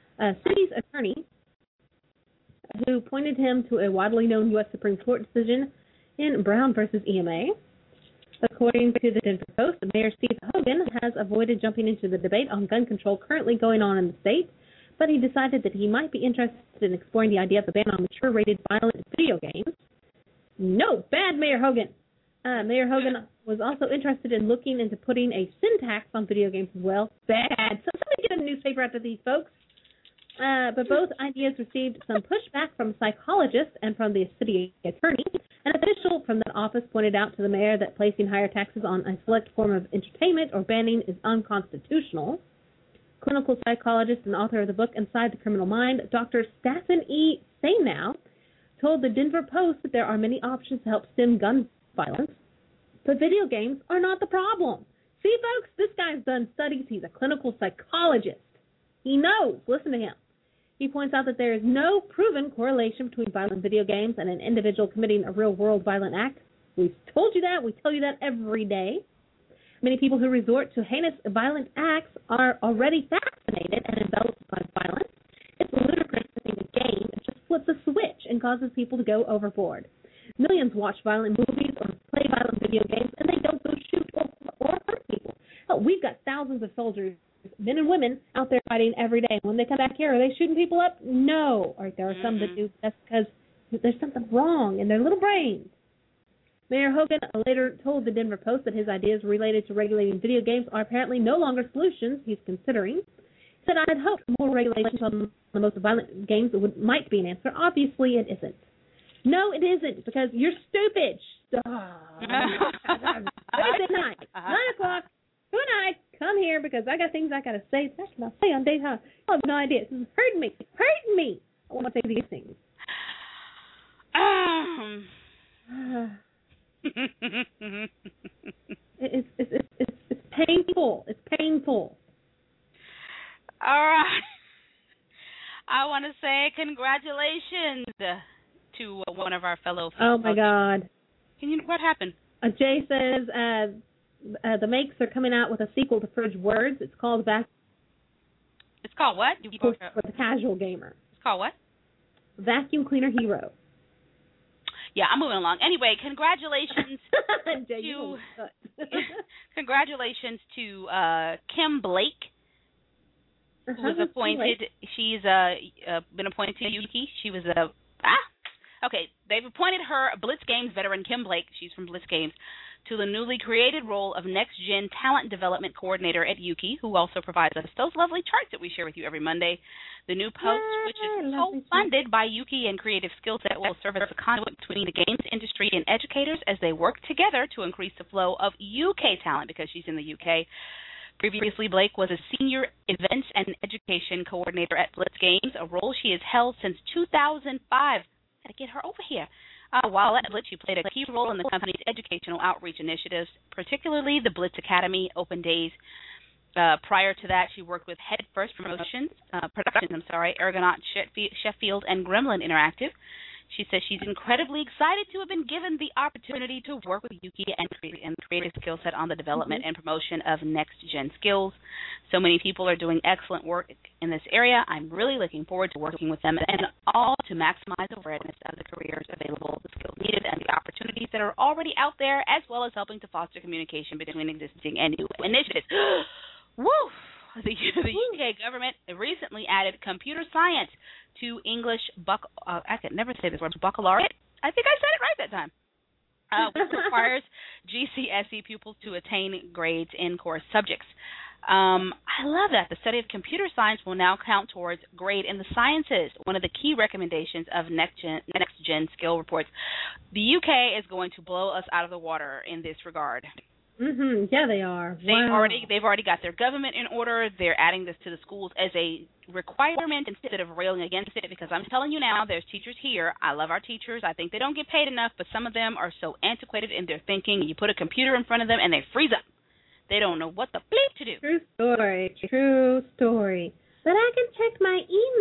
who pointed him to a widely known U.S. Supreme Court decision in Brown versus EMA. According to the Denver Post, Mayor Steve Hogan has avoided jumping into the debate on gun control currently going on in the state, but he decided that he might be interested in exploring the idea of a ban on mature-rated violent video games. No, bad, Mayor Hogan. Mayor Hogan was also interested in looking into putting a sin tax on video games as well. Bad. So somebody get a newspaper out to these folks. But both ideas received some pushback from psychologists and from the city attorney. An official from that office pointed out to the mayor that placing higher taxes on a select form of entertainment or banning is unconstitutional. Clinical psychologist and author of the book Inside the Criminal Mind, Dr. Stassen E. Saynow, told the Denver Post that there are many options to help stem gun violence, but video games are not the problem. See, folks, this guy's done studies. He's a clinical psychologist. He knows. Listen to him. He points out that there is no proven correlation between violent video games and an individual committing a real-world violent act. We've told you that. We tell you that every day. Many people who resort to heinous violent acts are already fascinated and enveloped by violence. It's ludicrous to think a game just flips a switch and causes people to go overboard. Millions watch violent movies or play violent video games, and they don't go shoot or hurt people. Hell, we've got thousands of soldiers, men and women, out there fighting every day. When they come back here, are they shooting people up? No. Or there are some that do. That's because there's something wrong in their little brains. Mayor Hogan later told the Denver Post that his ideas related to regulating video games are apparently no longer solutions he's considering. He said, I had hoped more regulations on the most violent games might be an answer. Obviously, it isn't. No, it isn't, because you're stupid. Wednesday night, 9 o'clock, tonight, come here, because I got things I got to say. That's what I'll say on daytime. I have no idea. This is hurting me. It's hurting me. I want to say these things. It's painful. It's painful. All right. I want to say congratulations to one of our fellow. Oh my God! What happened? Jay says the makes are coming out with a sequel to Fridge Words. It's called Vacuum. It's called what? For the casual gamer. It's called what? Vacuum Cleaner Hero. Yeah, I'm moving along. Anyway, congratulations congratulations to Kim Blake, who was appointed. She's been appointed to Yuki. She was they've appointed her, Blitz Games veteran Kim Blake, she's from Blitz Games, to the newly created role of Next Gen Talent Development Coordinator at Yuki, who also provides us those lovely charts that we share with you every Monday. The new post, which is co-funded by Yuki and Creative Skillset, will serve as a conduit between the games industry and educators as they work together to increase the flow of UK talent, because she's in the UK. Previously, Blake was a Senior Events and Education Coordinator at Blitz Games, a role she has held since 2005. Got to get her over here. While at Blitz, she played a key role in the company's educational outreach initiatives, particularly the Blitz Academy Open Days. Prior to that, she worked with Head First Productions, Ergonaut Sheffield, and Gremlin Interactive. She says she's incredibly excited to have been given the opportunity to work with Yuki and Creative Skillset on the development and promotion of next-gen skills. So many people are doing excellent work in this area. I'm really looking forward to working with them and all to maximize awareness of the careers available, the skills needed, and the opportunities that are already out there, as well as helping to foster communication between existing and new initiatives. Woo! The UK government recently added computer science to English I could never say this word, baccalaureate. I think I said it right that time. Which requires GCSE pupils to attain grades in core subjects. I love that. The study of computer science will now count towards grade in the sciences, one of the key recommendations of Next Gen Skill Reports. The UK is going to blow us out of the water in this regard. Yeah, they are. They've already got their government in order. They're adding this to the schools as a requirement instead of railing against it, because I'm telling you now, there's teachers here. I love our teachers. I think they don't get paid enough, but some of them are so antiquated in their thinking. You put a computer in front of them and they freeze up. They don't know what the bleep to do. True story. But I can check my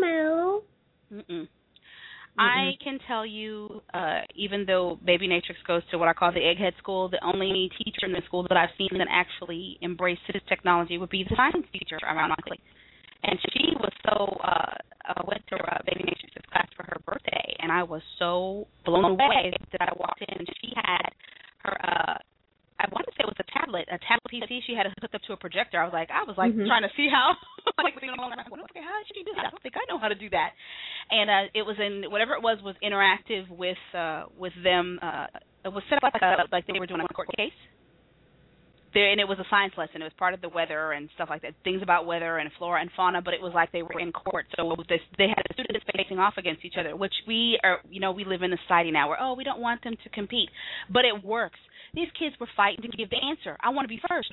email. I can tell you, even though Baby Natrix goes to what I call the egghead school, the only teacher in the school that I've seen that actually embraced this technology would be the science teacher, ironically. And she was so, I went to Baby Natrix's class for her birthday, and I was so blown away that I walked in and she had her, I want to say it was a tablet PC. She had it hooked up to a projector. I was like trying to see how, how did she do that? I don't think I know how to do that. And it was in whatever it was interactive with them. It was set up like they were doing a court case. there, and it was a science lesson. It was part of the weather and stuff like that, things about weather and flora and fauna. But it was like they were in court, so they had the students facing off against each other, which we are. We live in a society now where we don't want them to compete, but it works. These kids were fighting to give the answer. I want to be first.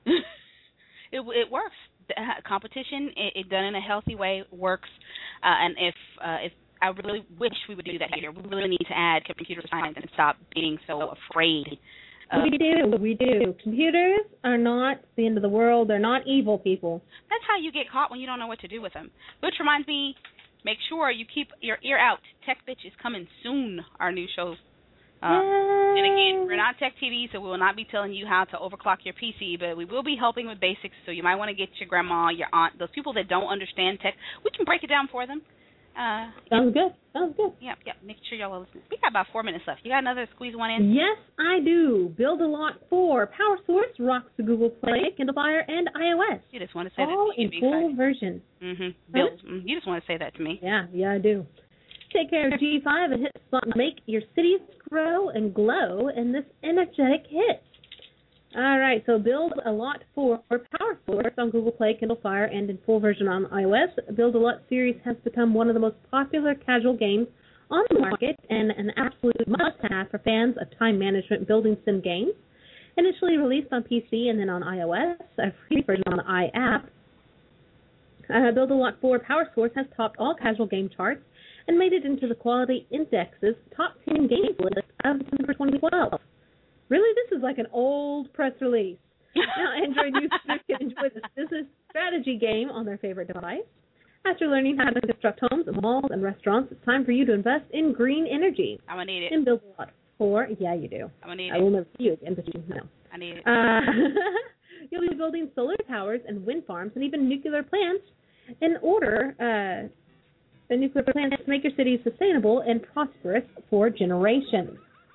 It works. Competition, it done in a healthy way, works. And if I really wish we would do that here. We really need to add computer science and stop being so afraid. We do. Computers are not the end of the world. They're not evil people. That's how you get caught when you don't know what to do with them. Which reminds me, make sure you keep your ear out. Tech Bitch is coming soon, our new show. And again, we're not Tech TV, so we will not be telling you how to overclock your PC, but we will be helping with basics, so you might want to get your grandma, your aunt, those people that don't understand tech. We can break it down for them. Sounds good. Yeah. Make sure y'all are listening. We got about 4 minutes left. You got another squeeze one in? Yes, I do. Build-A-Lot 4 Power Source rocks the Google Play, Kindle Fire, and iOS. You just want to say all that. In full version. Build. You just want to say that to me. Yeah, I do. Take care of G5 and hit the button to make your cities grow and glow in this energetic hit. All right, so Build-A-Lot 4 Power Source on Google Play, Kindle Fire, and in full version on iOS. Build-A-Lot series has become one of the most popular casual games on the market and an absolute must-have for fans of time management building sim games. Initially released on PC and then on iOS, a free version on the iApp, Build-A-Lot 4 Power Source has topped all casual game charts and made it into the Quality Index's top 10 games list of December 2012. Really, this is like an old press release. Now, Android users can enjoy this business strategy game on their favorite device. After learning how to construct homes, malls, and restaurants, it's time for you to invest in green energy. I'm going to need it. In Build-A-Lot 4, yeah, you do. I'm going to need it. I will never see you again, but you know. I need it. You'll be building solar towers and wind farms and even nuclear plants to make your cities sustainable and prosperous for generations.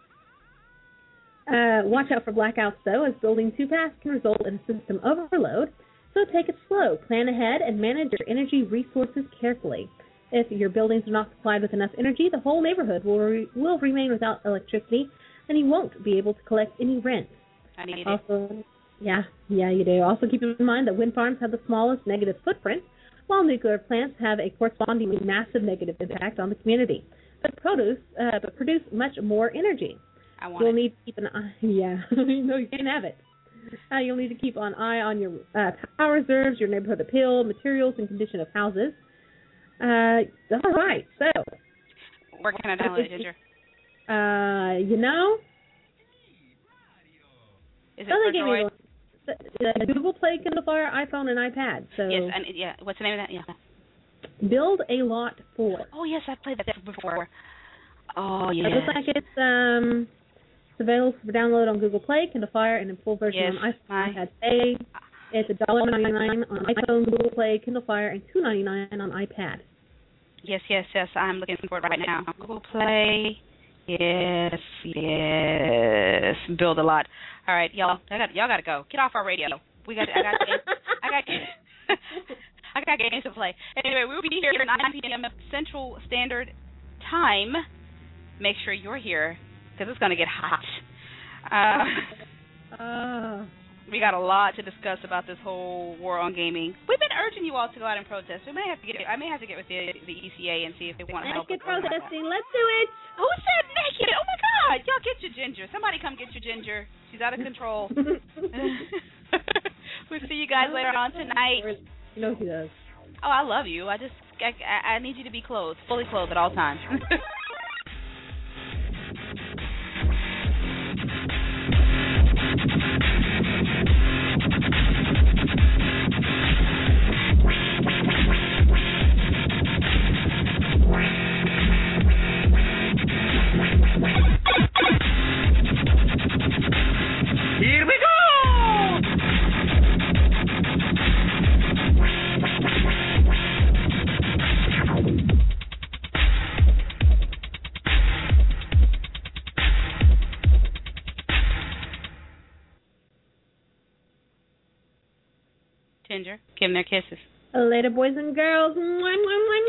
Watch out for blackouts, though, as building too fast can result in system overload. So take it slow, plan ahead, and manage your energy resources carefully. If your buildings are not supplied with enough energy, the whole neighborhood will remain without electricity, and you won't be able to collect any rent. I need it. Also, yeah, you do. Also keep in mind that wind farms have the smallest negative footprint, while nuclear plants have a correspondingly massive negative impact on the community, but produce much more energy. You'll need to keep an eye. Yeah, you can have it. You'll need to keep an eye on your power reserves, your neighborhood appeal, materials, and condition of houses. All right, so. Where can I download it, Ginger? Is it for Android? Google Play, Kindle Fire, iPhone, and iPad. So yes, and what's the name of that? Yeah. Build-A-Lot 4. Oh yes, I've played that before. Oh yeah. It looks like it's available for download on Google Play, Kindle Fire, and in full version on iPhone, iPad. It's $1.99 on iPhone, Google Play, Kindle Fire, and $2.99 on iPad. Yes. I'm looking for it right now. Google Play. Yes. Build-A-Lot. All right, y'all got to go. Get off our radio. I got games to play. Anyway, we will be here at 9 p.m. Central Standard Time. Make sure you're here because it's going to get hot. We got a lot to discuss about this whole war on gaming. We've been urging you all to go out and protest. I may have to get with the ECA and see if they want to help. Naked protesting. Let's do it. Who said naked? Oh my God! Y'all get your Ginger. Somebody come get your Ginger. She's out of control. We'll see you guys later on tonight. You know she does. Oh, I love you. I need you to be clothed, fully clothed at all times. Here we go! Ginger, give them their kisses. Later, boys and girls. Mwah, mwah, mwah,